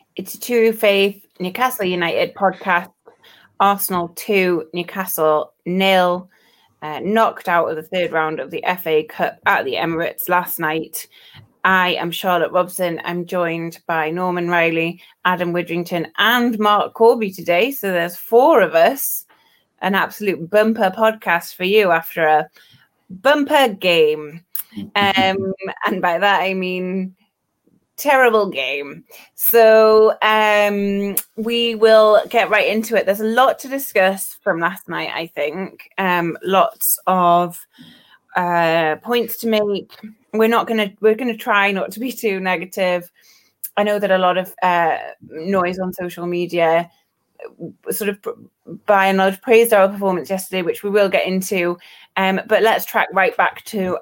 It's a True Faith Newcastle United podcast. Arsenal 2, Newcastle 0. Knocked out of the third round of the FA Cup at the Emirates last night. I am Charlotte Robson. I'm joined by Norman Riley, Adam Widrington, and Mark Corby today. So there's 4 of us. An absolute bumper podcast for you after a bumper game. And by that, I mean terrible game. So we will get right into it. There's a lot to discuss from last night, I think. Lots of points to make. We're gonna try not to be too negative. I know that a lot of noise on social media sort of by and large praised our performance yesterday, which we will get into. But let's track right back to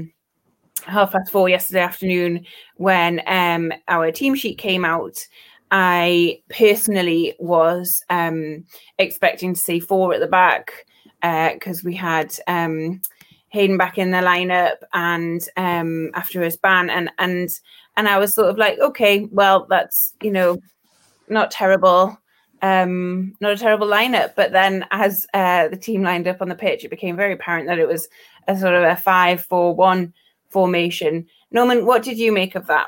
4:30 yesterday afternoon when our team sheet came out. I personally was expecting to see 4 at the back because we had Hayden back in the lineup and after his ban and I was sort of like, okay, well, that's not terrible. Not a terrible lineup, but then as the team lined up on the pitch, it became very apparent that it was a sort of a 5-4-1 formation. Norman, what did you make of that?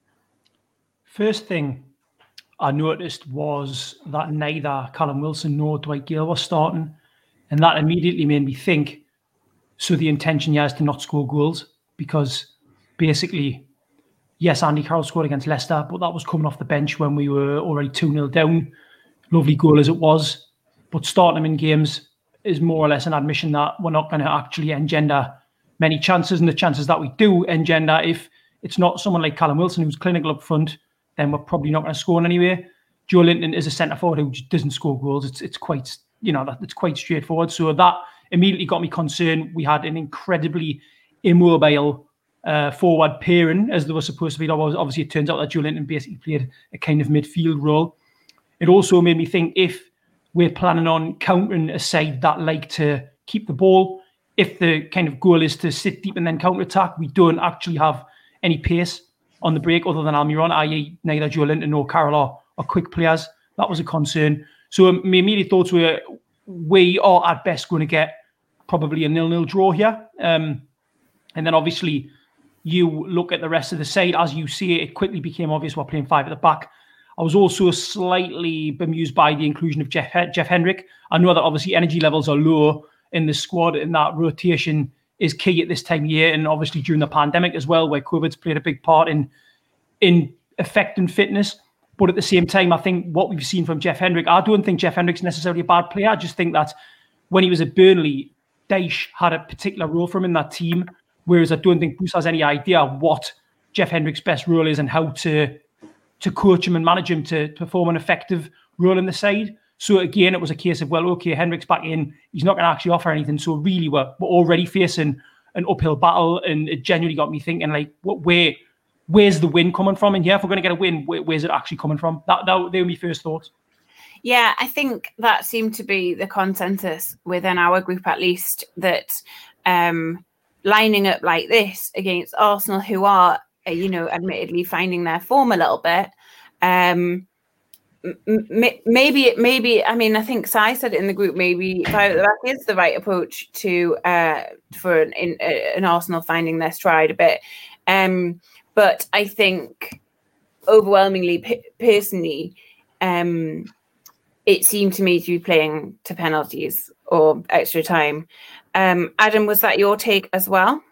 First thing I noticed was that neither Callum Wilson nor Dwight Gale was starting, and that immediately made me think, so the intention here is to not score goals, because basically, yes, Andy Carroll scored against Leicester, but that was coming off the bench when we were already 2-0 down. Lovely goal as it was, but starting him in games is more or less an admission that we're not going to actually engender many chances, and the chances that we do engender, if it's not someone like Callum Wilson who's clinical up front, then we're probably not going to score in anyway. Joelinton is a centre forward who just doesn't score goals. It's quite it's quite straightforward. So that immediately got me concerned. We had an incredibly immobile forward pairing as they were supposed to be. Obviously, it turns out that Joelinton basically played a kind of midfield role. It also made me think, if we're planning on countering a side that like to keep the ball, if the kind of goal is to sit deep and then counter-attack, we don't actually have any pace on the break other than Almiron, i.e. neither Joelinton nor Carroll are quick players. That was a concern. So my immediate thoughts were, we are at best going to get probably a 0-0 draw here. And then obviously you look at the rest of the side. As you see it quickly became obvious we're playing 5 at the back. I was also slightly bemused by the inclusion of Jeff Hendrick. I know that obviously energy levels are low in the squad, and that rotation is key at this time of year, and obviously during the pandemic as well, where COVID's played a big part in affecting fitness. But at the same time, I think what we've seen from Jeff Hendrick, I don't think Jeff Hendrick's necessarily a bad player. I just think that when he was at Burnley, Dyche had a particular role for him in that team, whereas I don't think Bruce has any idea what Jeff Hendrick's best role is and how to coach him and manage him to perform an effective role in the side. So again, it was a case of, well, okay, Hendrick's back in. He's not going to actually offer anything. So really, we're already facing an uphill battle, and it genuinely got me thinking, like, where's the win coming from? And yeah, if we're going to get a win, where's it actually coming from? They were my first thoughts. Yeah, I think that seemed to be the consensus within our group, at least, that lining up like this against Arsenal, who are, admittedly finding their form a little bit. Maybe. I mean, I think Sai said it in the group. Maybe 5 at the back is the right approach to for an Arsenal finding their stride a bit. But I think overwhelmingly, personally, it seemed to me to be playing to penalties or extra time. Adam, was that your take as well?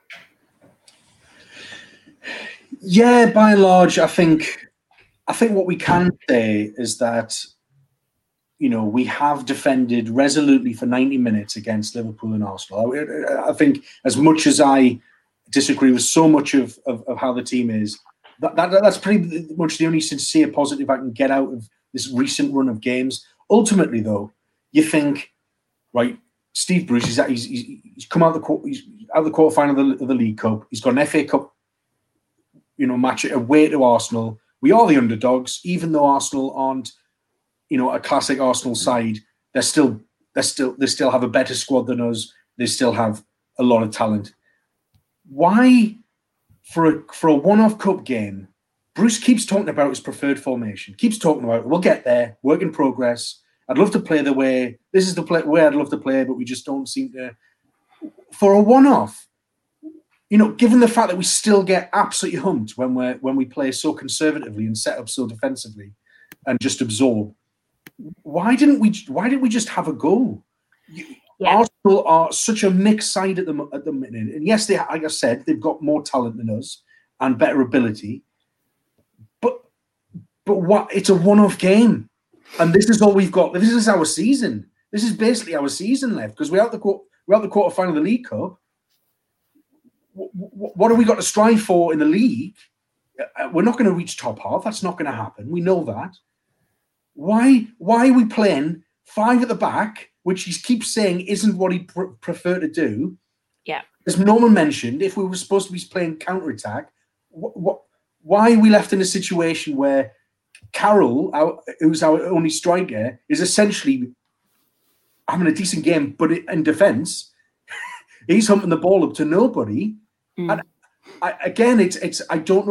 Yeah, by and large, I think what we can say is that, we have defended resolutely for 90 minutes against Liverpool and Arsenal. I think, as much as I disagree with so much of how the team is, that's pretty much the only sincere positive I can get out of this recent run of games. Ultimately, though, you think, right, Steve Bruce, he's come out he's out of the quarterfinal of the League Cup. He's got an FA Cup, match away to Arsenal. We are the underdogs, even though Arsenal aren't, a classic Arsenal side. They still have a better squad than us. They still have a lot of talent. Why, for a one-off cup game, Bruce keeps talking about his preferred formation, keeps talking about, we'll get there, work in progress. I'd love to play the way, this is the way I'd love to play, but we just don't seem to. For a one-off, given the fact that we still get absolutely humped when we play so conservatively and set up so defensively and just absorb, why didn't we just have a go? Arsenal are such a mixed side at the minute, and yes, like I said, they've got more talent than us and better ability, but what? It's a one-off game, and this is all we've got. This is our season. This is basically our season left because we're out the quarterfinal of the League Cup. What have we got to strive for in the league? We're not going to reach top half. That's not going to happen. We know that. Why are we playing 5 at the back, which he keeps saying isn't what he'd prefer to do? Yeah. As Norman mentioned, if we were supposed to be playing counter-attack, why are we left in a situation where Carroll, who's our only striker, is essentially having a decent game, but in defence, he's humping the ball up to nobody. And I don't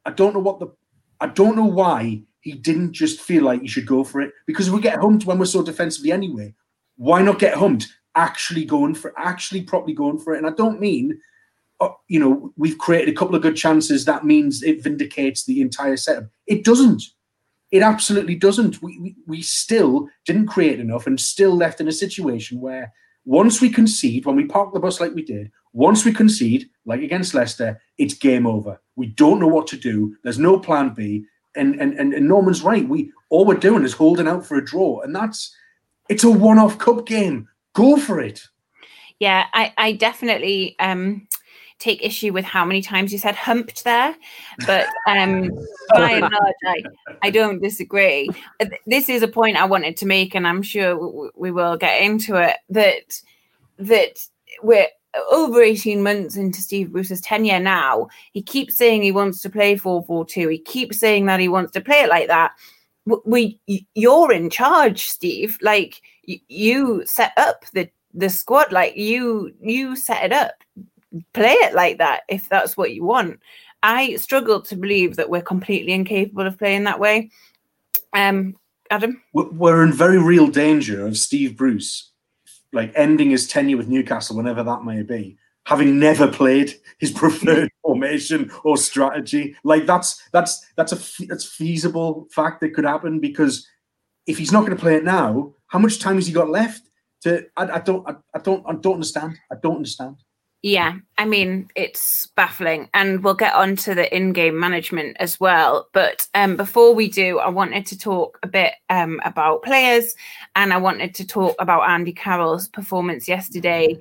know why he didn't just feel like he should go for it, because we get humped when we're so defensively anyway. Why not get humped? Actually properly going for it. And I don't mean, we've created a couple of good chances. That means it vindicates the entire setup. It doesn't. It absolutely doesn't. We still didn't create enough and still left in a situation where once we concede, when we park the bus like we did, once we concede, like against Leicester, it's game over. We don't know what to do. There's no plan B. And Norman's right. All we're doing is holding out for a draw. And it's a one-off cup game. Go for it. Yeah, I definitely take issue with how many times you said humped there, but by and large, I don't disagree. This is a point I wanted to make, and I'm sure we will get into it, that we're over 18 months into Steve Bruce's tenure now. He keeps saying he wants to play 4-4-2. He keeps saying that he wants to play it like that. You're in charge, Steve. Like, you set up the squad. Like, you set it up. Play it like that if that's what you want. I struggle to believe that we're completely incapable of playing that way. Adam? We're in very real danger of Steve Bruce ending his tenure with Newcastle, whenever that may be, having never played his preferred formation or strategy. That's a feasible fact that could happen, because if he's not going to play it now, how much time has he got left? I don't understand. I don't understand. Yeah, I mean, it's baffling, and we'll get on to the in-game management as well. But before we do, I wanted to talk a bit about players, and I wanted to talk about Andy Carroll's performance yesterday.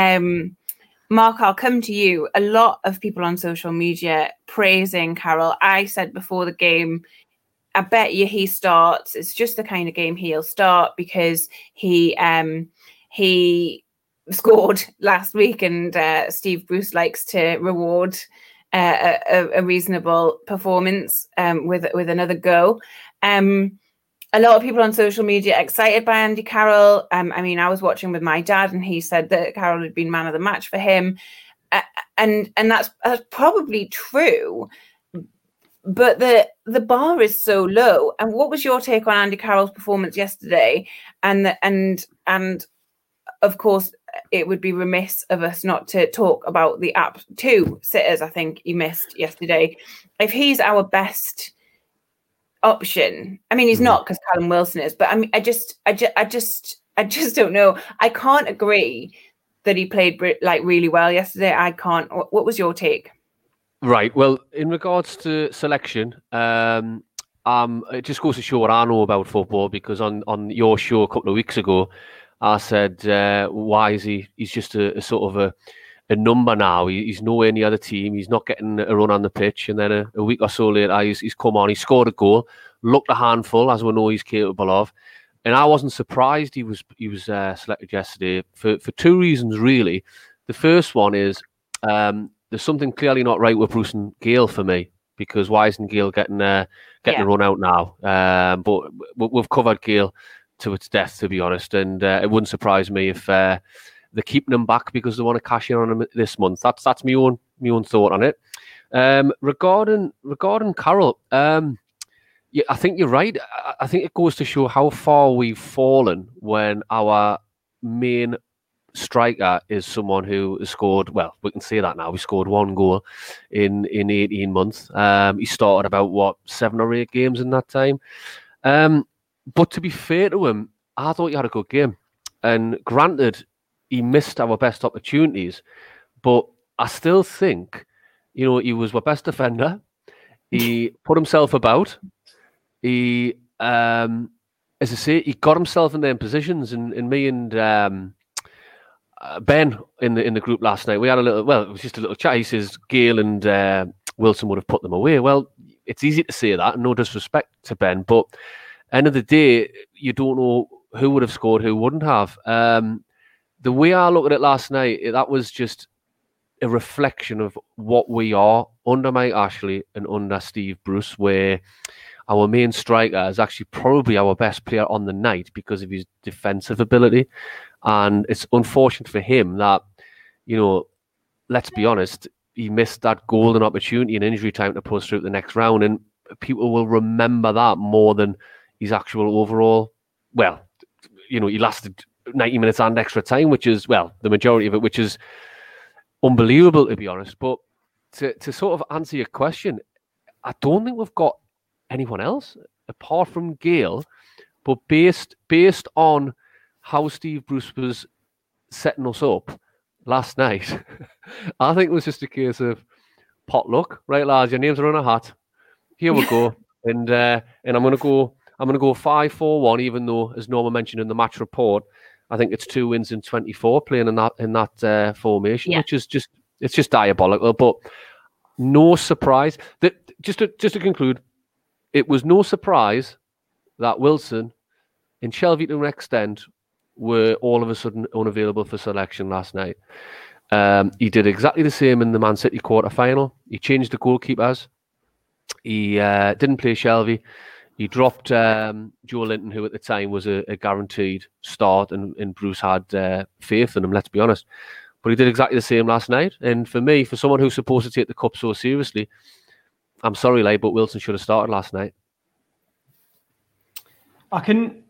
Mark, I'll come to you. A lot of people on social media praising Carroll. I said before the game, I bet you he starts. It's just the kind of game he'll start, because he scored last week, and Steve Bruce likes to reward a reasonable performance with another go. A lot of people on social media excited by Andy Carroll. I mean, I was watching with my dad, and he said that Carroll had been man of the match for him, and that's probably true. But the bar is so low. And what was your take on Andy Carroll's performance yesterday? And of course, it would be remiss of us not to talk about the 2 sitters I think he missed yesterday. If he's our best option, I mean, he's not, because Callum Wilson is, but I mean, I just don't know. I can't agree that he played really well yesterday. I can't. What was your take? Right. Well, in regards to selection, it just goes to show what I know about football, because on your show a couple of weeks ago, I said, why is he? He's just a sort of a number now. He's nowhere near the team. He's not getting a run on the pitch. And then a week or so later, he's come on. He scored a goal, looked a handful, as we know he's capable of. And I wasn't surprised he was selected yesterday for 2 reasons, really. The first one is there's something clearly not right with Bruce and Gale for me, because why isn't Gale getting a run out now? But we've covered Gale to its death, to be honest, and it wouldn't surprise me if they're keeping him back because they want to cash in on him this month. That's my own thought on it. Regarding Carroll, yeah, I think you're right. I think it goes to show how far we've fallen when our main striker is someone who has scored, well, we can say that now. He scored 1 goal in 18 months. He started about, 7 or 8 games in that time. But to be fair to him, I thought he had a good game. And granted, he missed our best opportunities. But I still think, he was our best defender. He put himself about. He, as I say, he got himself in them positions. And me and Ben in the group last night, we had it was just a little chat. He says Gale and Wilson would have put them away. Well, it's easy to say that, and no disrespect to Ben, but end of the day, you don't know who would have scored, who wouldn't have. The way I looked at it last night, that was just a reflection of what we are under Mike Ashley and under Steve Bruce, where our main striker is actually probably our best player on the night because of his defensive ability. And it's unfortunate for him that, let's be honest, he missed that golden opportunity in injury time to push through the next round. And people will remember that more than his actual overall. Well, he lasted 90 minutes and extra time, which is, the majority of it, which is unbelievable, to be honest. But to sort of answer your question, I don't think we've got anyone else apart from Gale, but based on how Steve Bruce was setting us up last night, I think it was just a case of potluck. Right, lads, your names are on a hat. Here we go, and I'm gonna go 5-4-1. Even though, as Norma mentioned in the match report, I think it's 2 wins in 24 playing in that formation, which is just diabolical. But no surprise that just to conclude, it was no surprise that Wilson and Shelvey to an extent were all of a sudden unavailable for selection last night. He did exactly the same in the Man City quarter-final. He changed the goalkeepers. He didn't play Shelvey. He dropped Joe Linton, who at the time was a guaranteed start, and Bruce had faith in him, let's be honest. But he did exactly the same last night. And for me, for someone who's supposed to take the cup so seriously, I'm sorry, but Wilson should have started last night. I can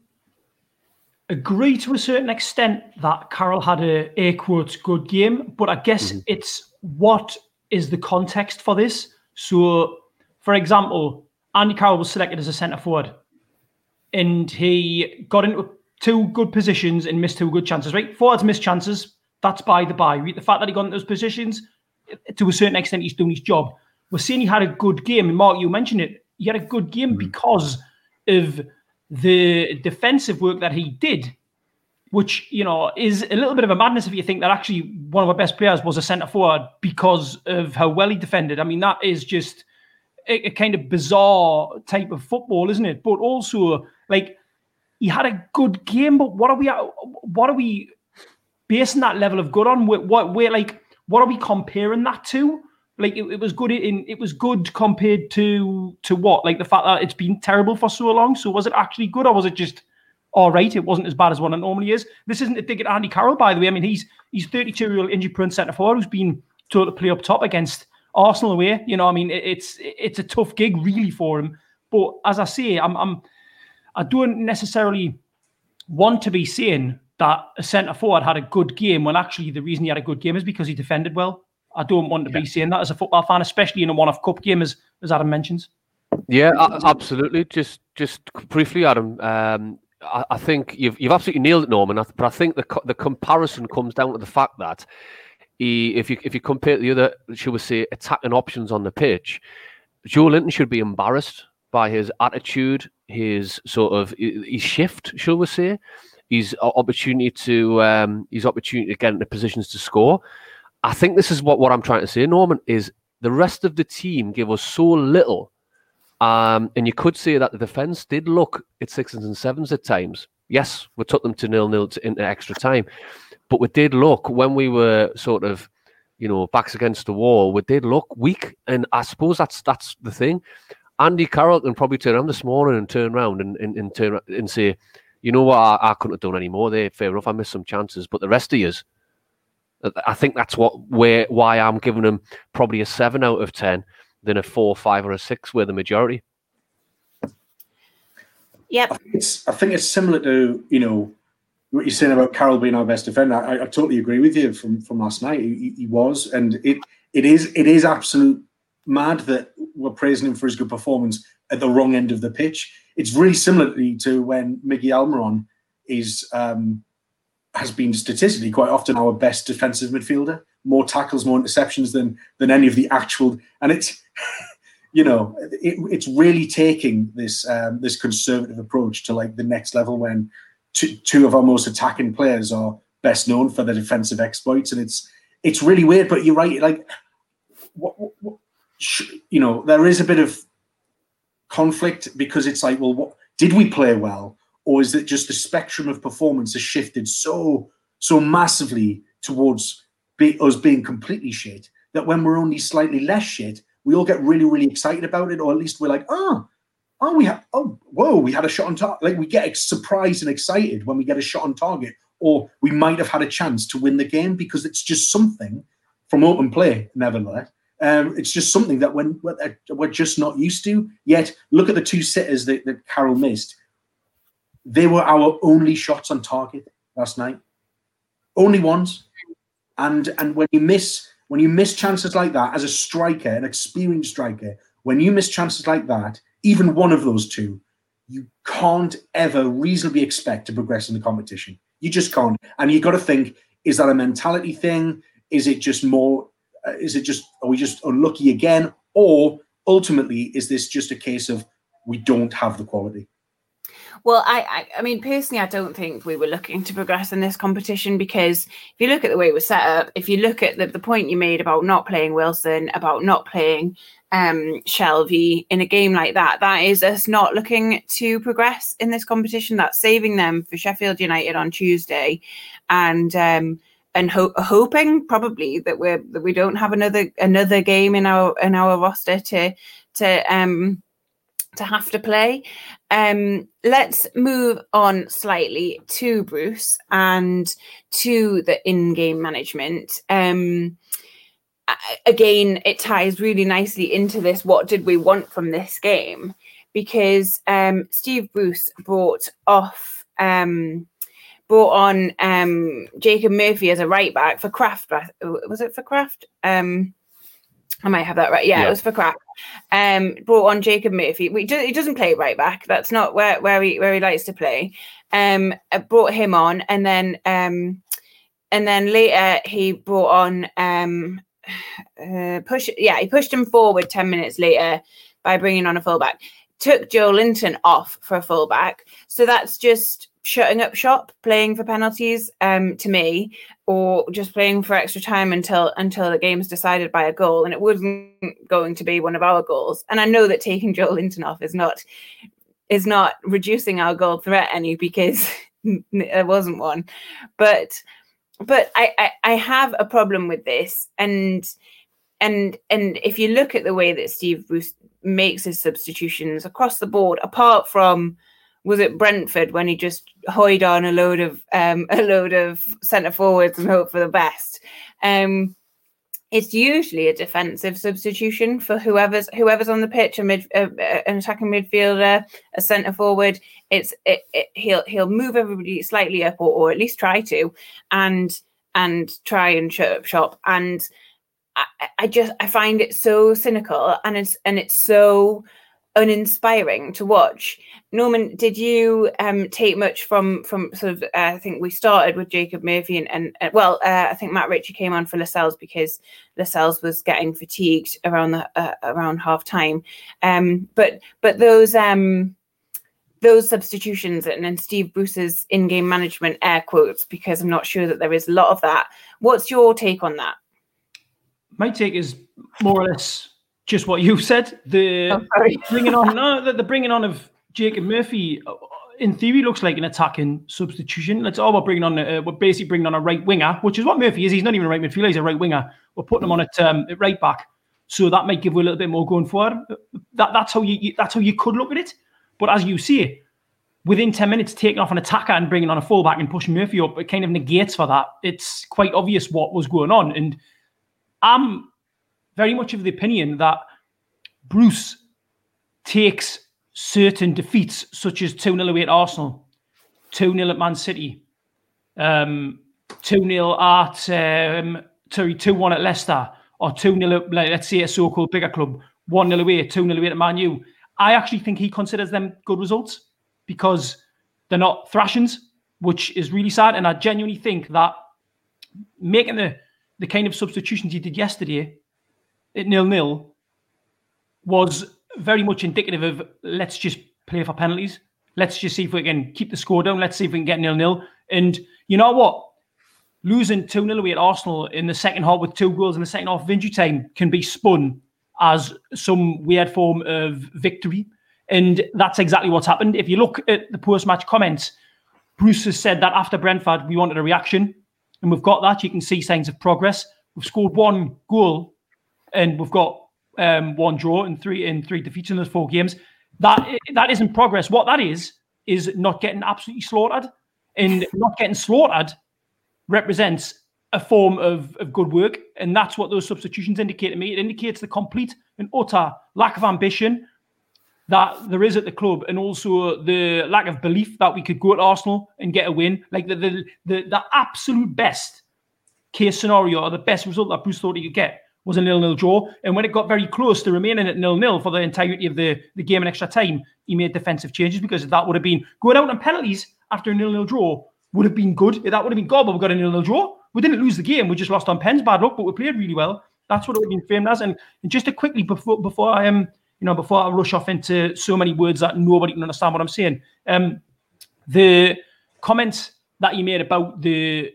agree to a certain extent that Carroll had a air quotes good game, but I guess it's what is the context for this. So, for example, Andy Carroll was selected as a centre forward, and he got into 2 good positions and missed 2 good chances. Right, forwards miss chances. That's by the by. The fact that he got into those positions, to a certain extent, he's doing his job. We're saying he had a good game, and Mark, you mentioned it. He had a good game because of the defensive work that he did, which, is a little bit of a madness if you think that actually one of our best players was a centre forward because of how well he defended. I mean, that is just a kind of bizarre type of football, isn't it? But also, he had a good game, but what are we basing that level of good on? What are we comparing that to? It was good it was good compared to what? The fact that it's been terrible for so long. So was it actually good, or was it just all right? It wasn't as bad as what it normally is. This isn't a dig at Andy Carroll, by the way. I mean, he's 32-year-old injury-prone centre forward who's been told to play up top against Arsenal away. It's a tough gig really for him. But as I say, I don't necessarily want to be saying that a centre forward had a good game when actually the reason he had a good game is because he defended well. I don't want to be saying that as a football fan, especially in a one-off cup game, as Adam mentions. Yeah, absolutely. Just briefly, Adam. I think you've absolutely nailed it, Norman. But I think the comparison comes down to the fact that if you compare the other, shall we say, attacking options on the pitch, Joe Linton should be embarrassed by his attitude, his sort of his shift, shall we say, his opportunity to get into positions to score. I think this is what I'm trying to say, Norman, is the rest of the team give us so little. And you could say that the defence did look at 6s and 7s at times. Yes, we took them to 0-0 into extra time. But we did look, when we were sort of, backs against the wall, we did look weak. And I suppose that's the thing. Andy Carroll can probably turn around this morning and turn around and turn and say, you know what, I couldn't have done any more there. Fair enough, I missed some chances. But the rest of yous, I think that's why I'm giving them probably a 7 out of 10 than a 4, 5, or a 6, where the majority. Yep. I think it's similar to, what you're saying about Carroll being our best defender. I totally agree with you from last night. He was, and it is absolute mad that we're praising him for his good performance at the wrong end of the pitch. It's really similar to when Miggy Almiron has been statistically quite often our best defensive midfielder, more tackles, more interceptions than any of the actual, and it's it's really taking this conservative approach to like the next level when two of our most attacking players are best known for their defensive exploits, and it's really weird. But you're right, like there is a bit of conflict because it's like, well, did we play well, or is it just the spectrum of performance has shifted so massively towards us being completely shit that when we're only slightly less shit, we all get really, really excited about it, or at least we're like, we had a shot on target. Like we get surprised and excited when we get a shot on target, or we might have had a chance to win the game because it's just something from open play. Nevertheless, it's just something that we're just not used to. Yet, look at the 2 sitters that Carroll missed. They were our only shots on target last night, only ones. And when you miss chances like that as a striker, an experienced striker, when you miss chances like that, even one of those 2, you can't ever reasonably expect to progress in the competition. You just can't. And you've got to think, is that a mentality thing? Is it just are we just unlucky again? Or ultimately, is this just a case of we don't have the quality? Well, I mean, personally, I don't think we were looking to progress in this competition because if you look at the way it was set up, if you look at the point you made about not playing Wilson, about not playing Shelvey in a game like that, that is us not looking to progress in this competition. That's saving them for Sheffield United on Tuesday, and hoping probably that we don't have another game in our roster to have to play. Let's move on slightly to Bruce and to the in-game management. Again, it ties really nicely into this. What did we want from this game? Because Steve Bruce brought on Jacob Murphy as a right back for Kraft. Was it for Kraft? I might have that right. Yeah, it was for Kraft. Brought on Jacob Murphy. He doesn't play right back. That's not where he likes to play. Brought him on, and then later he brought on he pushed him forward 10 minutes later by bringing on a fullback. Took Joe Linton off for a fullback. So that's just shutting up shop, playing for penalties to me, or just playing for extra time until the game's decided by a goal. And it wasn't going to be one of our goals. And I know that taking Joe Linton off is not reducing our goal threat any, because there wasn't one. But I have a problem with this, and if you look at the way that Steve Bruce makes his substitutions across the board, apart from, was it Brentford when he just hoyed on a load of centre forwards and hope for the best? It's usually a defensive substitution for whoever's on the pitch, an attacking midfielder, a centre forward. He'll move everybody slightly up, or at least try to, and try and shut up shop. And I find it so cynical, and it's so uninspiring to watch. Norman, did you take much from sort of? I think we started with Jacob Murphy, and I think Matt Ritchie came on for Lascelles because Lascelles was getting fatigued around half time. But those substitutions and Steve Bruce's in-game management, air quotes, because I'm not sure that there is a lot of that. What's your take on that? My take is more or less just what you've said. The bringing on of Jacob Murphy, in theory, looks like an attacking substitution. We're basically bringing on a right winger, which is what Murphy is. He's not even a right midfielder; he's a right winger. We're putting him on at right back, so that might give you a little bit more going forward. That's how you could look at it. But as you say, within 10 minutes taking off an attacker and bringing on a fullback and pushing Murphy up, it kind of negates for that. It's quite obvious what was going on. And I'm very much of the opinion that Bruce takes certain defeats, such as 2-0 away at Arsenal, 2-0 at Man City, 2-0 at 2-1 at Leicester, or 2-0, like, let's say a so-called bigger club, 1-0 away, 2-0 away at Man U. I actually think he considers them good results because they're not thrashings, which is really sad. And I genuinely think that making the kind of substitutions he did yesterday at 0-0 was very much indicative of let's just play for penalties. Let's just see if we can keep the score down. Let's see if we can get 0-0. And you know what? Losing 2-0 away at Arsenal in the second half with 2 goals in the second half of injury time can be spun as some weird form of victory. And that's exactly what's happened. If you look at the post-match comments, Bruce has said that after Brentford, we wanted a reaction. And we've got that. You can see signs of progress. We've scored 1 goal and we've got 1 draw and 3 defeats in those 4 games. That isn't progress. What that is not getting absolutely slaughtered. And not getting slaughtered represents a form of good work. And that's what those substitutions indicate to me. It indicates the complete and utter lack of ambition that there is at the club, and also the lack of belief that we could go at Arsenal and get a win. Like the absolute best case scenario, or the best result that Bruce thought he could get, was a 0-0 draw. And when it got very close to remaining at 0-0 for the entirety of the game in extra time, he made defensive changes, because that would have been going out on penalties after a 0-0 draw would have been good. That would have been good, but we got a 0-0 draw. We didn't lose the game. We just lost on pens, bad luck, but we played really well. That's what it would have been framed as. And just to quickly, before I rush off into so many words that nobody can understand what I'm saying, the comments that you made about the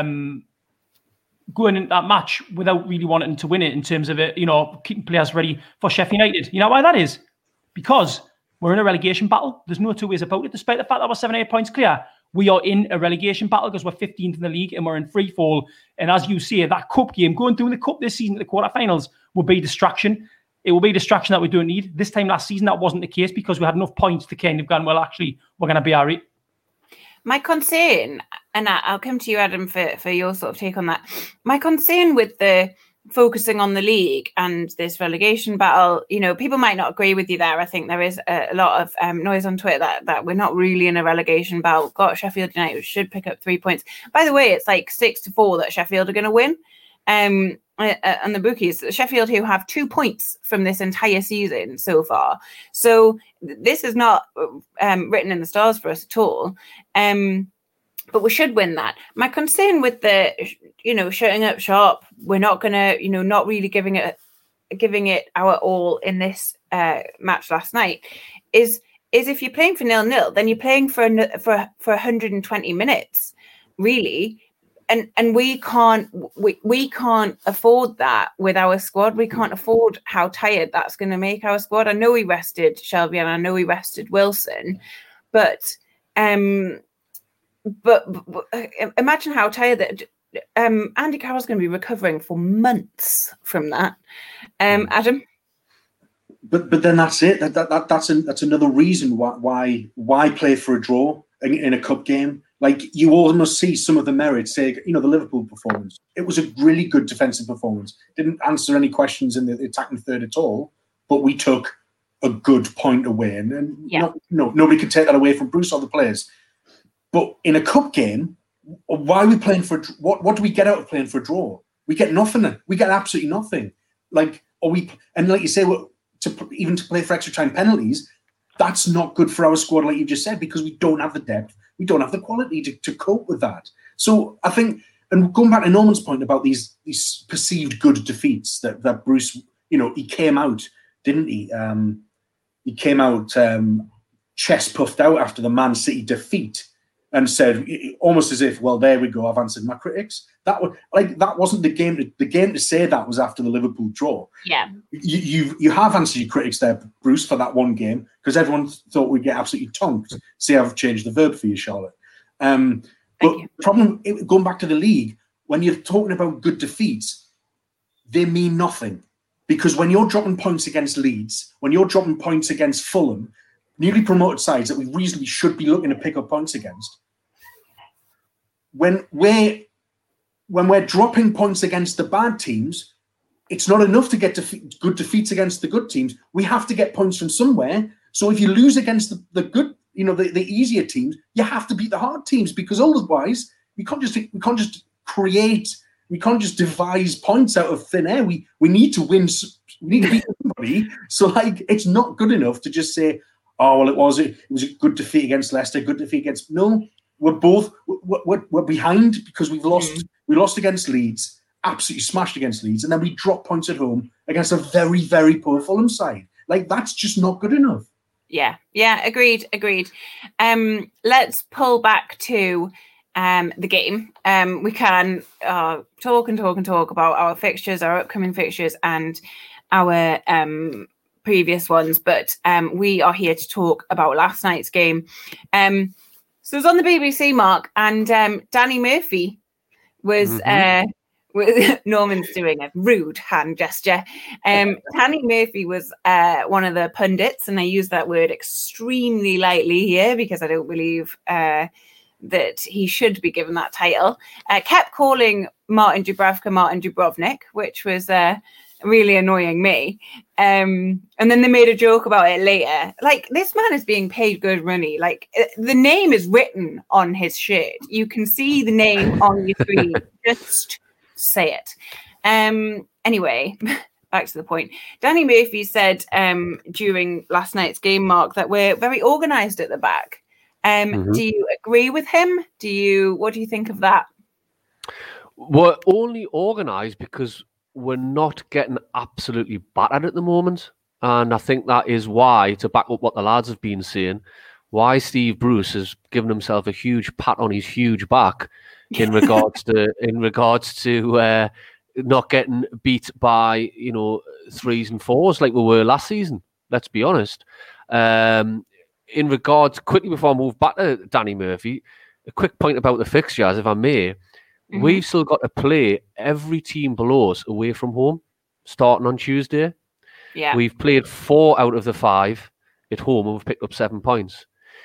going into that match without really wanting to win it, in terms of it, keeping players ready for Sheffield United. You know why that is? Because we're in a relegation battle. There's no 2 ways about it. Despite the fact that we're 7 or 8 points clear, we are in a relegation battle because we're 15th in the league and we're in free fall. And as you say, that cup game, going through the cup this season at the quarterfinals, will be distraction. It will be a distraction that we don't need. This time last season, that wasn't the case, because we had enough points to kind of go, well, actually, we're going to be all right. My concern, and I'll come to you, Adam, for your sort of take on that. My concern with the focusing on the league and this relegation battle, people might not agree with you there. I think there is a lot of noise on Twitter that we're not really in a relegation battle. God, Sheffield United should pick up 3 points. By the way, it's like 6-4 that Sheffield are going to win. And the bookies, Sheffield, who have 2 points from this entire season so far. So this is not written in the stars for us at all. But we should win that. My concern with the, shutting up shop, we're not going to, not really giving it our all in this match last night, is if you're playing for 0-0, then you're playing for 120 minutes, really. And we can't afford that with our squad. We can't afford how tired that's going to make our squad. I know we rested Shelby and I know we rested Wilson, but imagine how tired that Andy Carroll's going to be recovering for months from that. Adam. But then that's it. That's another reason why play for a draw in a cup game. Like, you almost see some of the merits. Say, the Liverpool performance. It was a really good defensive performance. Didn't answer any questions in the attacking third at all. But we took a good point away, and nobody could take that away from Bruce or the players. But in a cup game, why are we playing for? What do we get out of playing for a draw? We get nothing. We get absolutely nothing. Like you say, to play for extra time penalties. That's not good for our squad, like you just said, because we don't have the depth. We don't have the quality to cope with that. So I think, and going back to Norman's point about these perceived good defeats that Bruce, he came out, didn't he? He came out chest puffed out after the Man City defeat and said, almost as if, well, there we go, I've answered my critics. That wasn't the game. The game to say that was after the Liverpool draw. Yeah, you have answered your critics there, Bruce, for that one game, because everyone thought we'd get absolutely tonked. See, I've changed the verb for you, Charlotte. But the problem, going back to the league, when you're talking about good defeats, they mean nothing, because when you're dropping points against Leeds, when you're dropping points against Fulham, newly promoted sides that we reasonably should be looking to pick up points against, when we're dropping points against the bad teams, it's not enough to get good defeats against the good teams. We have to get points from somewhere. So if you lose against the good, the easier teams, you have to beat the hard teams, because otherwise we can't just devise points out of thin air. We need to win. We need to beat somebody. So it's not good enough to just say, oh well, it was a good defeat against Leicester, good defeat against. No, we're behind because we've lost. Mm-hmm. We lost against Leeds, absolutely smashed against Leeds, and then we dropped points at home against a very, very poor Fulham side. That's just not good enough. Yeah, agreed. Let's pull back to the game. We can talk about our fixtures, our upcoming fixtures, and our previous ones, but we are here to talk about last night's game. So it was on the BBC, Mark, and Danny Murphy was Norman's doing a rude hand gesture. Danny Murphy was one of the pundits, and I use that word extremely lightly here because I don't believe that he should be given that title. Kept calling Martin Dubrovnik, which was really annoying me. And then they made a joke about it later. This man is being paid good money. The name is written on his shirt. You can see the name on your screen. Just say it. Anyway, back to the point. Danny Murphy said during last night's game, Mark, that we're very organised at the back. Do you agree with him? What do you think of that? We're only organised because we're not getting absolutely battered at the moment. And I think that is why, to back up what the lads have been saying, why Steve Bruce has given himself a huge pat on his huge back in regards to not getting beat by, threes and fours like we were last season. Let's be honest. In regards, quickly before I move back to Danny Murphy, a quick point about the fixtures, if I may. Mm-hmm. We've still got to play every team below us away from home, starting on Tuesday. Yeah, we've played 4 out of the 5 at home, and we've picked up 7 points.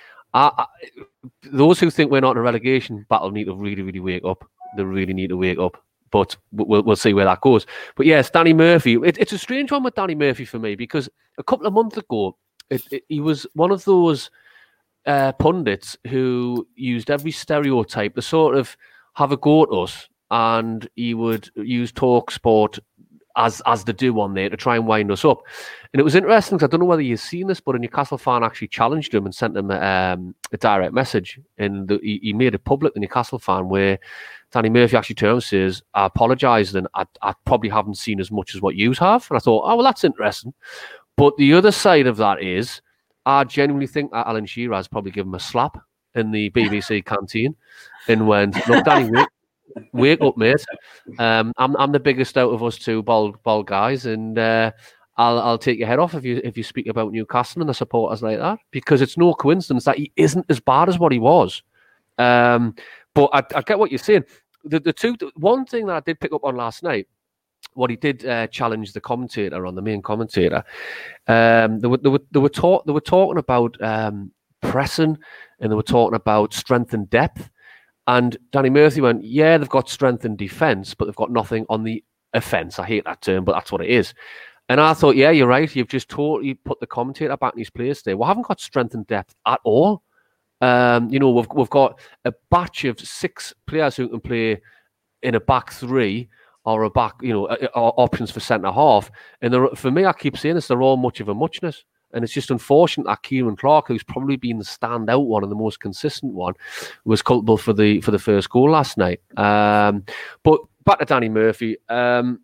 Those who think we're not in a relegation battle need to really, really wake up. They really need to wake up. But we'll see where that goes. But yes, Danny Murphy. It's a strange one with Danny Murphy for me, because a couple of months ago, he was one of those pundits who used every stereotype to sort of have a go at us, and he would use TalkSport as they do on there to try and wind us up. And it was interesting because I don't know whether you've seen this, but a Newcastle fan actually challenged him and sent him a direct message, and he made it public, the Newcastle fan, where Danny Murphy actually turned and says, I apologise, and I probably haven't seen as much as what you have. And I thought, oh, well, that's interesting. But the other side of that is, I genuinely think that Alan Shearer has probably given him a slap in the BBC canteen and went, look, Danny, wake up, mate. I'm the biggest out of us two bald guys, and I'll take your head off if you speak about Newcastle and the supporters like that, because it's no coincidence that he isn't as bad as what he was. But I get what you're saying. One thing that I did pick up on last night, what he did challenge the commentator on, the main commentator. They were talking about pressing, and they were talking about strength and depth. And Danny Murphy went, yeah, they've got strength in defence, but they've got nothing on the offence. I hate that term, but that's what it is. And I thought, yeah, you're right. You've just totally put the commentator back in his place there. We haven't got strength and depth at all. We've got a batch of 6 players who can play in a back 3 or a back, options for centre half. And for me, I keep saying this, they're all much of a muchness. And it's just unfortunate that Kieran Clark, who's probably been the standout one and the most consistent one, was culpable for the first goal last night. But back to Danny Murphy, they're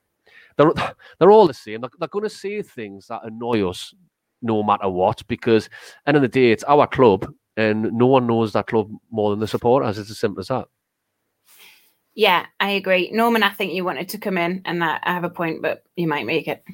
all the same. They're going to say things that annoy us no matter what, because end of the day, it's our club, and no one knows that club more than the supporters. It's as simple as that. Yeah, I agree. Norman, I think you wanted to come in, and that I have a point, but you might make it.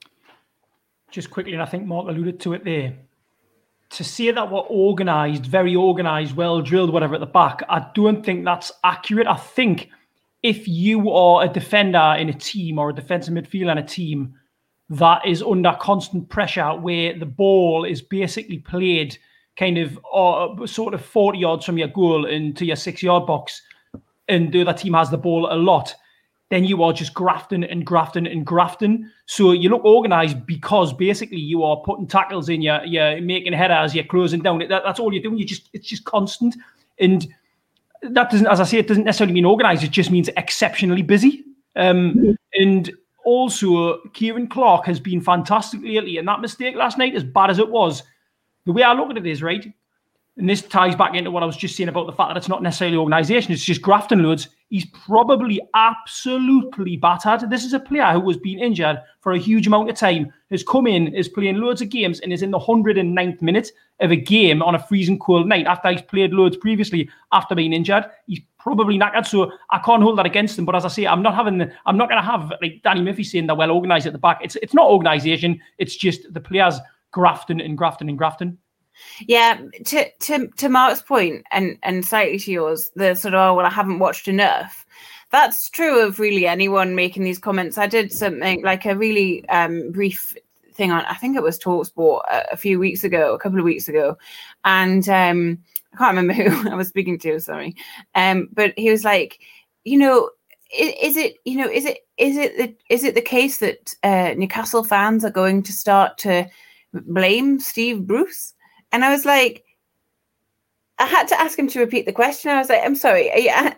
Just quickly, and I think Mark alluded to it there, to say that we're organised, very organised, well-drilled, whatever at the back, I don't think that's accurate. I think if you are a defender in a team or a defensive midfielder in a team, that is under constant pressure, where the ball is basically played kind of sort of 40 yards from your goal into your 6-yard box, and the other team has the ball a lot, then you are just grafting and grafting and grafting. So you look organised because basically you are putting tackles in, you're making headers, you're closing down. That's all you're doing. It's just constant. And that doesn't, as I say, it doesn't necessarily mean organised. It just means exceptionally busy. And also, Kieran Clark has been fantastic lately. And that mistake last night, as bad as it was, the way I look at it is, right, and this ties back into what I was just saying about the fact that it's not necessarily organisation, it's just grafting loads. He's probably absolutely battered. This is a player who has been injured for a huge amount of time, has come in, is playing loads of games, and is in the 109th minute of a game on a freezing cold night after he's played loads previously after being injured. He's probably knackered, so I can't hold that against him. But as I say, I'm not going to have like Danny Murphy saying they're well organised at the back. It's not organisation. It's just the players grafting and grafting and grafting. Yeah, to Mark's point and slightly to yours, the sort of, I haven't watched enough. That's true of really anyone making these comments. I did something like a really brief thing on, I think it was TalkSport a couple of weeks ago. And I can't remember who I was speaking to, sorry. But he was like, is it the case that Newcastle fans are going to start to blame Steve Bruce? And I was like, I had to ask him to repeat the question. I was like, I'm sorry.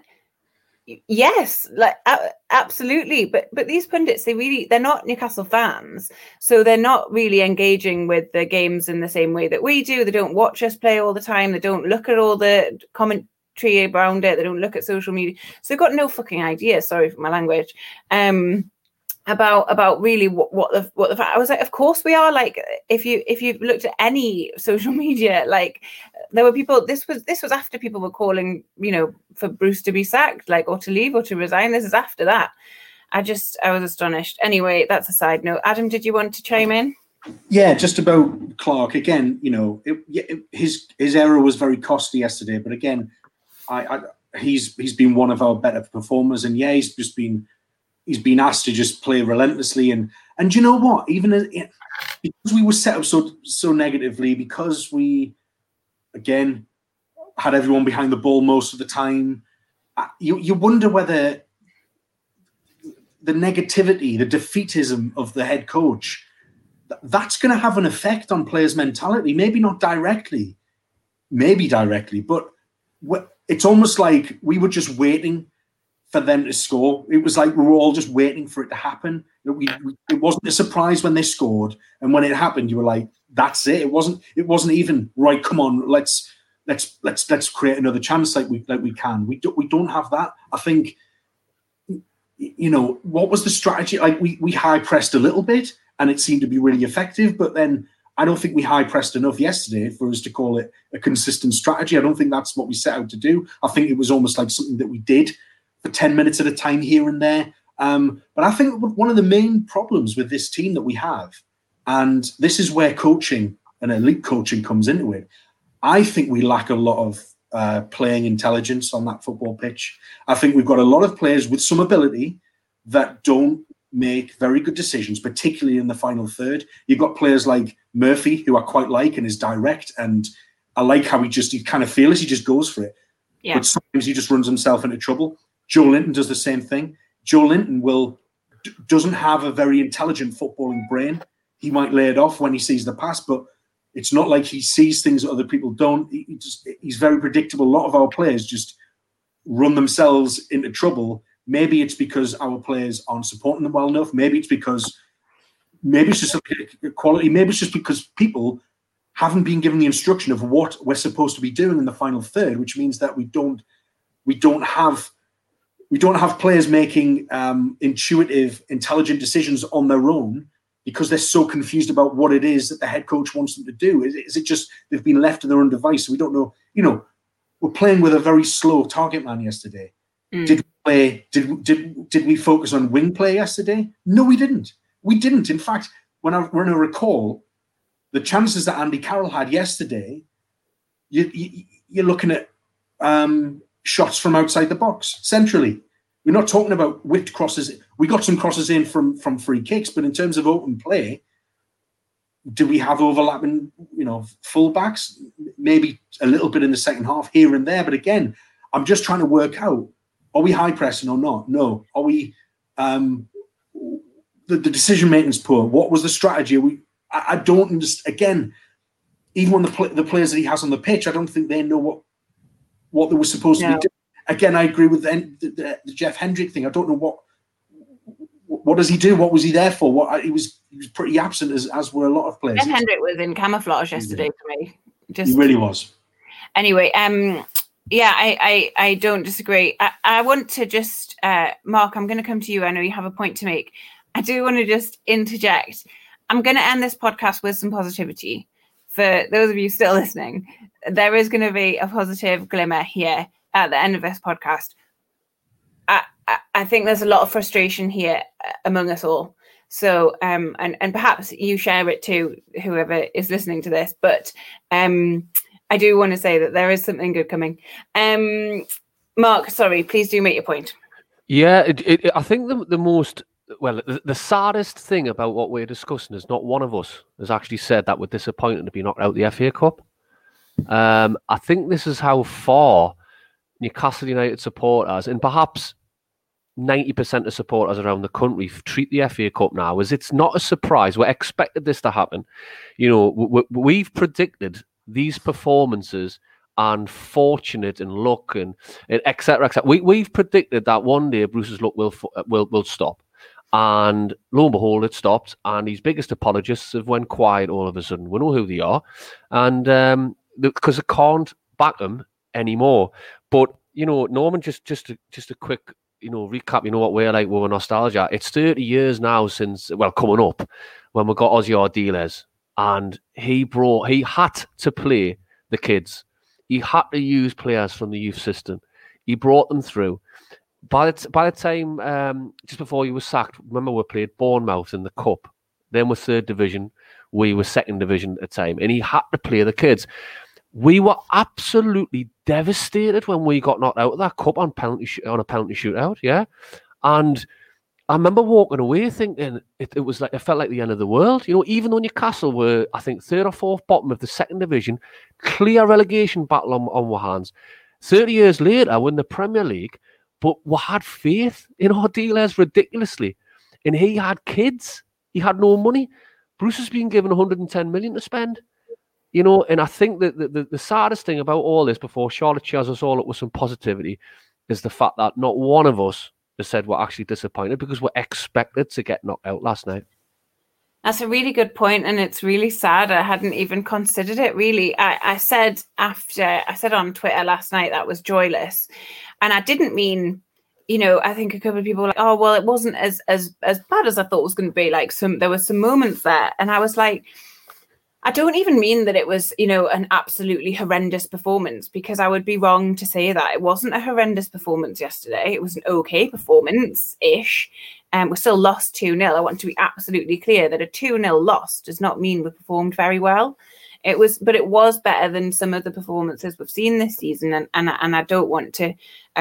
Yes, like absolutely. But these pundits, they're not Newcastle fans. So they're not really engaging with the games in the same way that we do. They don't watch us play all the time. They don't look at all the commentary around it. They don't look at social media. So they've got no fucking idea, sorry for my language, about really what the I was like, of course we are. Like if you've looked at any social media, like there were people, this was after people were calling, for Bruce to be sacked, like, or to leave or to resign. This is after that. I was astonished. Anyway, that's a side note. Adam, did you want to chime in? Yeah, just about Clark again. His error was very costly yesterday, but again, he's been one of our better performers, and yeah, he's been asked to just play relentlessly, and you know what? Even because we were set up so negatively, because we again had everyone behind the ball most of the time, you wonder whether the negativity, the defeatism of the head coach, that's going to have an effect on players' mentality. Maybe not directly, but it's almost like we were just waiting for them to score. It was like we were all just waiting for it to happen. It wasn't a surprise when they scored, and when it happened, you were like, "That's it." It wasn't even right. Come on, let's create another chance like we can. We don't have that. I think, what was the strategy? Like we high pressed a little bit, and it seemed to be really effective. But then I don't think we high pressed enough yesterday for us to call it a consistent strategy. I don't think that's what we set out to do. I think it was almost like something that we did for 10 minutes at a time here and there. But I think one of the main problems with this team that we have, and this is where coaching and elite coaching comes into it, I think we lack a lot of playing intelligence on that football pitch. I think we've got a lot of players with some ability that don't make very good decisions, particularly in the final third. You've got players like Murphy, who I quite like and is direct, and I like how he's kind of fearless, he just goes for it. Yeah. But sometimes he just runs himself into trouble. Joe Linton does the same thing. Joe Linton doesn't have a very intelligent footballing brain. He might lay it off when he sees the pass, but it's not like he sees things that other people don't. He's very predictable. A lot of our players just run themselves into trouble. Maybe it's because our players aren't supporting them well enough. Maybe it's just a quality. Maybe it's just because people haven't been given the instruction of what we're supposed to be doing in the final third, which means that we don't have players making intuitive, intelligent decisions on their own because they're so confused about what it is that the head coach wants them to do. Is it just they've been left to their own device? So we don't know. We're playing with a very slow target man yesterday. Did we focus on wing play yesterday? No, we didn't. In fact, when I recall the chances that Andy Carroll had yesterday, you're looking at shots from outside the box centrally. We're not talking about whipped crosses. We got some crosses in from free kicks, but in terms of open play, do we have overlapping, fullbacks? Maybe a little bit in the second half here and there. But again, I'm just trying to work out, are we high pressing or not? No. Are we, the decision making is poor. What was the strategy? I don't understand. Again, even when the players that he has on the pitch, I don't think they know what they were supposed to be doing. Again, I agree with the Jeff Hendrick thing. I don't know what does he do? What was he there for? He was pretty absent, as were a lot of players. Jeff Hendrick was in camouflage yesterday for me. He really was. Anyway, I don't disagree. I want to just, Mark, I'm going to come to you. I know you have a point to make. I do want to just interject. I'm going to end this podcast with some positivity. For those of you still listening, there is going to be a positive glimmer here at the end of this podcast. I think there's a lot of frustration here among us all. So, and perhaps you share it too, whoever is listening to this. But I do want to say that there is something good coming. Mark, sorry, please do make your point. Yeah, I think the saddest thing about what we're discussing is not one of us has actually said that we're disappointed to be knocked out the FA Cup. I think this is how far Newcastle United supporters, and perhaps 90% of supporters around the country, treat the FA Cup now as it's not a surprise. We expected this to happen. We've predicted these performances and fortunate and luck and et cetera, et cetera. We've predicted that one day Bruce's luck will stop. And lo and behold, it stopped. And his biggest apologists have went quiet all of a sudden. We know who they are. And because they can't back them anymore. But, Norman, just a quick, recap, what we're like with nostalgia. It's 30 years now since, coming up, when we got Ossie Ardiles. And he had to play the kids. He had to use players from the youth system. He brought them through. By the time, just before he was sacked, remember we played Bournemouth in the Cup. Then we're 3rd division. We were 2nd division at the time. And he had to play the kids. We were absolutely devastated when we got knocked out of that cup on a penalty shootout, yeah. And I remember walking away thinking it felt like the end of the world. Even though Newcastle were, I think, 3rd or 4th bottom of the 2nd division, clear relegation battle on our hands. 30 years later, we're in the Premier League, but we had faith in Ardiles ridiculously, and he had kids. He had no money. Bruce has been given 110 million to spend. And I think that the saddest thing about all this, before Charlotte cheers us all up with some positivity, is the fact that not one of us has said we're actually disappointed because we're expected to get knocked out last night. That's a really good point, and it's really sad. I hadn't even considered it, really. I said on Twitter last night that was joyless, and I didn't mean, I think a couple of people were like, oh, well, it wasn't as bad as I thought it was going to be. Like there were some moments there, and I was like, I don't even mean that it was, an absolutely horrendous performance, because I would be wrong to say that. It wasn't a horrendous performance yesterday. It was an okay performance-ish. We still lost 2-0. I want to be absolutely clear that a 2-0 loss does not mean we performed very well. But it was better than some of the performances we've seen this season, and I don't want to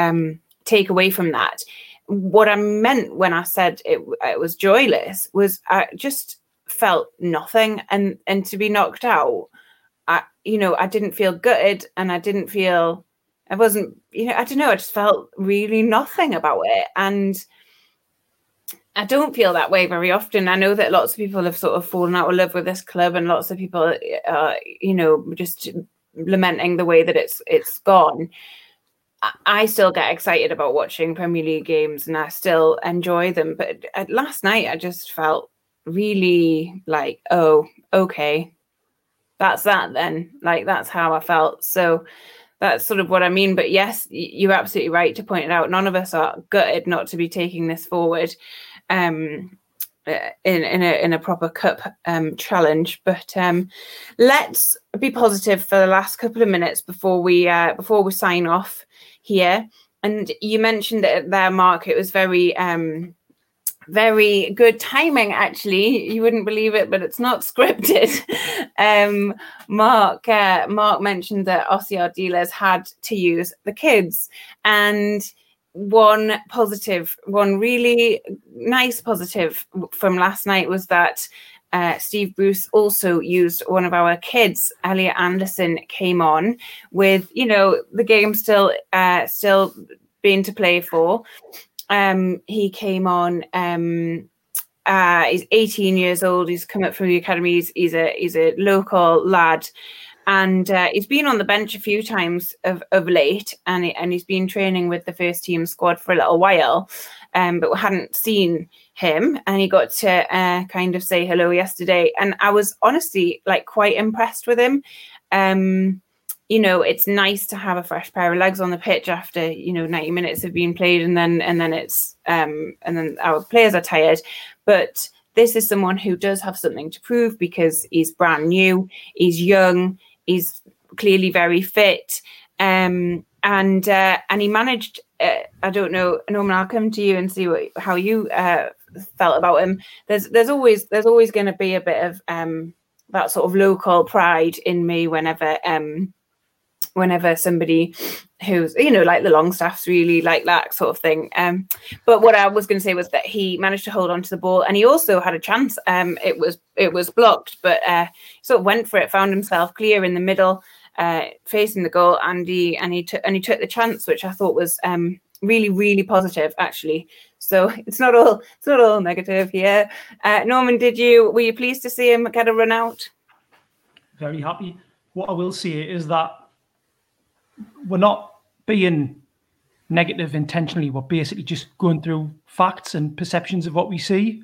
take away from that. What I meant when I said it was joyless was I just felt nothing, and to be knocked out, I didn't feel gutted, and I didn't feel, I wasn't, I don't know, I just felt really nothing about it. And I don't feel that way very often. I know that lots of people have sort of fallen out of love with this club, and lots of people just lamenting the way that it's gone. I still get excited about watching Premier League games, and I still enjoy them, but last night I just felt really like, oh, okay, that's that then. Like, that's how I felt. So that's sort of what I mean. But yes, you're absolutely right to point it out. None of us are gutted not to be taking this forward in a proper cup challenge. But let's be positive for the last couple of minutes before we sign off here. And you mentioned it there, Mark. It was very good timing, actually. You wouldn't believe it, but it's not scripted. Mark mentioned that Ossie Ardiles had to use the kids, and one really nice positive from last night was that Steve Bruce also used one of our kids. Elliot Anderson came on with, the game still being to play for. He came on. He's 18 years old. He's come up from the academy. He's a local lad. And he's been on the bench a few times of late, and he's been training with the first team squad for a little while, but we hadn't seen him. And he got to kind of say hello yesterday, and I was honestly quite impressed with him. It's nice to have a fresh pair of legs on the pitch after 90 minutes have been played, and then our players are tired, but this is someone who does have something to prove because he's brand new, he's young. He's clearly very fit, and he managed. I don't know, Norman. I'll come to you and see how you felt about him. There's always going to be a bit of that sort of local pride in me whenever somebody who's like the Longstaffs really like that sort of thing. But what I was going to say was that he managed to hold on to the ball, and he also had a chance. It was blocked, but sort of went for it, found himself clear in the middle, facing the goal, and he took the chance, which I thought was really, really positive actually. So it's not all negative here. Norman, were you pleased to see him get a run out? Very happy. What I will say is that we're not being negative intentionally. We're basically just going through facts and perceptions of what we see.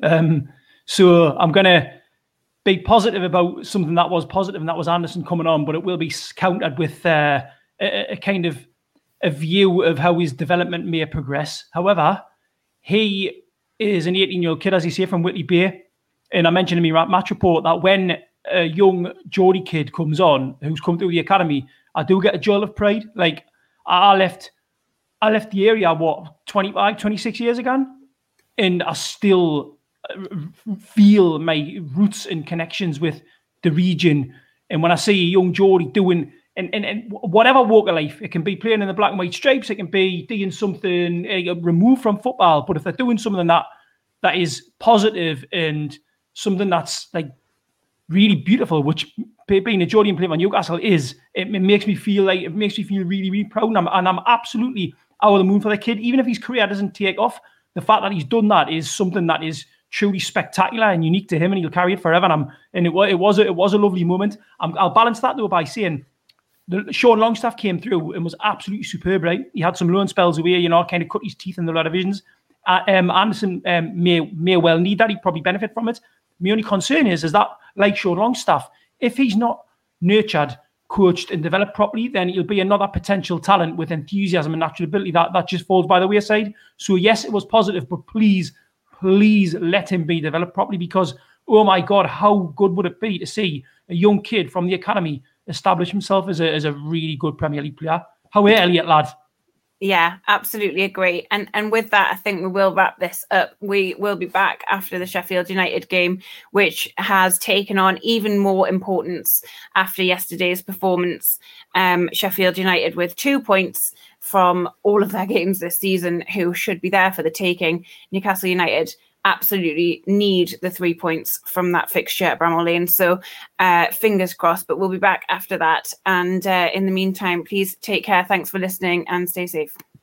So I'm going to be positive about something that was positive, and that was Anderson coming on, but it will be countered with a kind of a view of how his development may progress. However, he is an 18-year-old kid, as you say, from Whitley Bay. And I mentioned in my match report that when a young Geordie kid comes on, who's come through the academy, I do get a jolt of pride. Like, I left the area, 26 years ago, and I still feel my roots and connections with the region. And when I see a young Geordie doing, and whatever walk of life, it can be playing in the black and white stripes, it can be doing something removed from football, but if they're doing something that is positive and something that's like really beautiful, which being a Geordie and playing for Newcastle is, it makes me feel really, really proud. And I'm absolutely out of the moon for the kid. Even if his career doesn't take off, the fact that he's done that is something that is truly spectacular and unique to him, and he'll carry it forever. And it was a lovely moment. I'll balance that though by saying Sean Longstaff came through and was absolutely superb, right? He had some loan spells away, kind of cut his teeth in the lower divisions. Anderson may well need that. He'd probably benefit from it. My only concern is that, like Sean Longstaff, if he's not nurtured, coached and developed properly, then he'll be another potential talent with enthusiasm and natural ability that just falls by the wayside. So yes, it was positive, but please let him be developed properly, because, oh my God, how good would it be to see a young kid from the academy establish himself as a really good Premier League player? How are you, Elliot, lad? Yeah, absolutely agree. And with that, I think we will wrap this up. We will be back after the Sheffield United game, which has taken on even more importance after yesterday's performance. Sheffield United with 2 points from all of their games this season, who should be there for the taking. Newcastle United absolutely need the 3 points from that fixture at Bramall Lane. So fingers crossed, but we'll be back after that. And in the meantime, please take care. Thanks for listening and stay safe.